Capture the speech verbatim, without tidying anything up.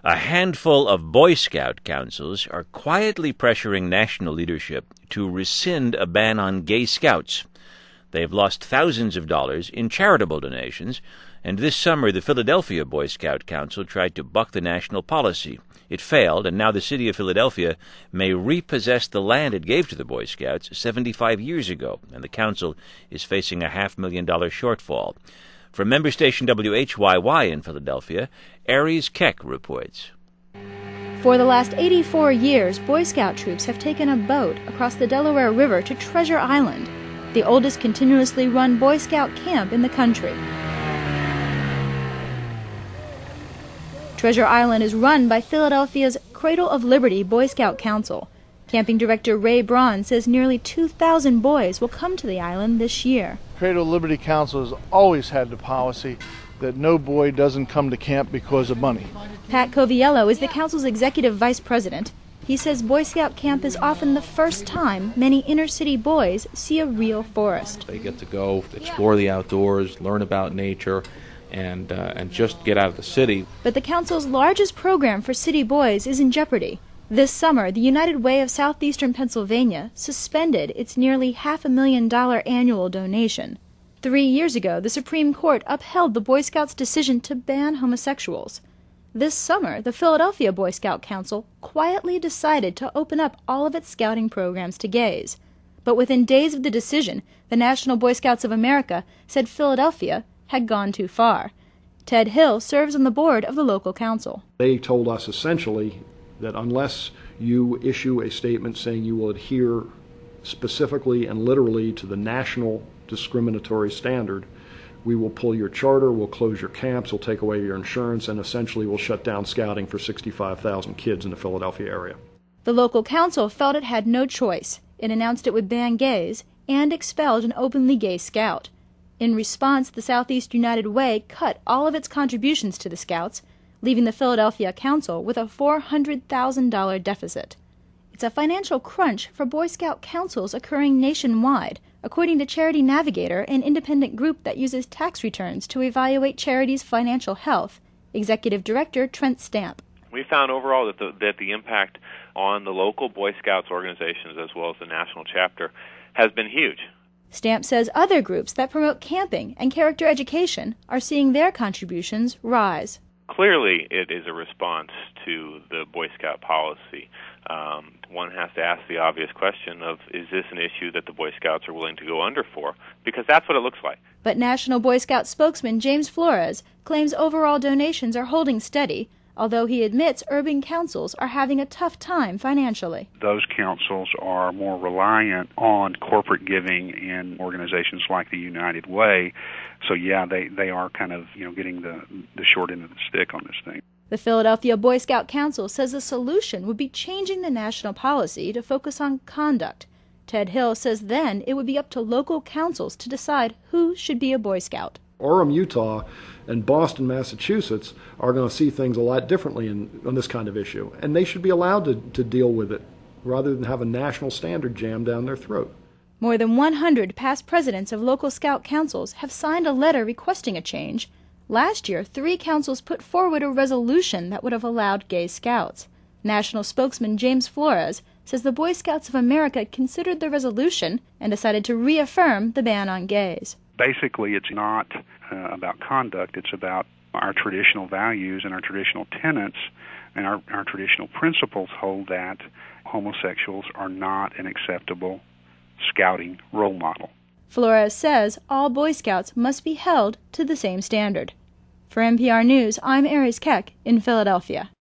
A handful of Boy Scout councils are quietly pressuring national leadership to rescind a ban on gay scouts. They have lost thousands of dollars in charitable donations, and this summer the Philadelphia Boy Scout Council tried to buck the national policy. It failed, and now the city of Philadelphia may repossess the land it gave to the Boy Scouts seventy-five years ago, and the council is facing a half-million dollar shortfall. From member station W H Y Y in Philadelphia, Aries Keck reports. For the last eighty-four years, Boy Scout troops have taken a boat across the Delaware River to Treasure Island, the oldest continuously run Boy Scout camp in the country. Treasure Island is run by Philadelphia's Cradle of Liberty Boy Scout Council. Camping director Ray Braun says nearly two thousand boys will come to the island this year. Cradle of Liberty Council has always had the policy that no boy doesn't come to camp because of money. Pat Coviello is the council's executive vice president. He says Boy Scout camp is often the first time many inner-city boys see a real forest. They get to go explore the outdoors, learn about nature, and, uh, and just get out of the city. But the council's largest program for city boys is in jeopardy. This summer, the United Way of Southeastern Pennsylvania suspended its nearly half a million dollar annual donation. Three years ago, the Supreme Court upheld the Boy Scouts' decision to ban homosexuals. This summer, the Philadelphia Boy Scout Council quietly decided to open up all of its scouting programs to gays. But within days of the decision, the National Boy Scouts of America said Philadelphia had gone too far. Ted Hill serves on the board of the local council. They told us essentially that unless you issue a statement saying you will adhere specifically and literally to the national discriminatory standard, we will pull your charter, we'll close your camps, we'll take away your insurance, and essentially we'll shut down scouting for sixty-five thousand kids in the Philadelphia area. The local council felt it had no choice. It announced it would ban gays and expelled an openly gay scout. In response, the Southeast United Way cut all of its contributions to the Scouts, leaving the Philadelphia Council with a four hundred thousand dollar deficit. It's a financial crunch for Boy Scout councils occurring nationwide, according to Charity Navigator, an independent group that uses tax returns to evaluate charities' financial health. Executive Director Trent Stamp. We found overall that the, that the impact on the local Boy Scouts organizations as well as the national chapter has been huge. Stamp says other groups that promote camping and character education are seeing their contributions rise. Clearly, it is a response to the Boy Scout policy. Um, one has to ask the obvious question of, is this an issue that the Boy Scouts are willing to go under for? Because that's what it looks like. But National Boy Scout spokesman James Flores claims overall donations are holding steady, although he admits urban councils are having a tough time financially. Those councils are more reliant on corporate giving in organizations like the United Way. So yeah, they, they are kind of, you know, getting the, the short end of the stick on this thing. The Philadelphia Boy Scout Council says the solution would be changing the national policy to focus on conduct. Ted Hill says then it would be up to local councils to decide who should be a Boy Scout. Orem, Utah, and Boston, Massachusetts are going to see things a lot differently in, on this kind of issue, and they should be allowed to, to deal with it rather than have a national standard jammed down their throat. More than one hundred past presidents of local scout councils have signed a letter requesting a change. Last year, three councils put forward a resolution that would have allowed gay scouts. National spokesman James Flores says the Boy Scouts of America considered the resolution and decided to reaffirm the ban on gays. Basically, it's not uh, about conduct. It's about our traditional values and our traditional tenets, and our, our traditional principles hold that homosexuals are not an acceptable scouting role model. Flores says all Boy Scouts must be held to the same standard. For N P R News, I'm Aries Keck in Philadelphia.